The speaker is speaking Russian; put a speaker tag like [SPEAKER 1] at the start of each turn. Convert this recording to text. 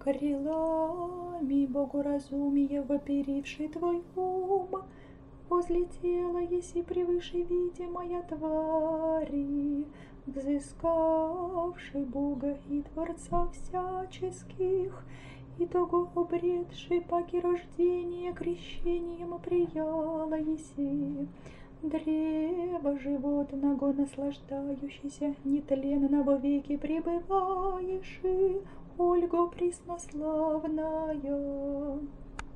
[SPEAKER 1] Крылами Богу разумие воперивший твой ум, возлетела еси превыше видимая твари, взыскавший Бога и Творца всяческих, и того обретший паки рождения крещением прияла еси. Древо животного, наслаждающийся нетленно во веки пребываешь, Ольго преснославная.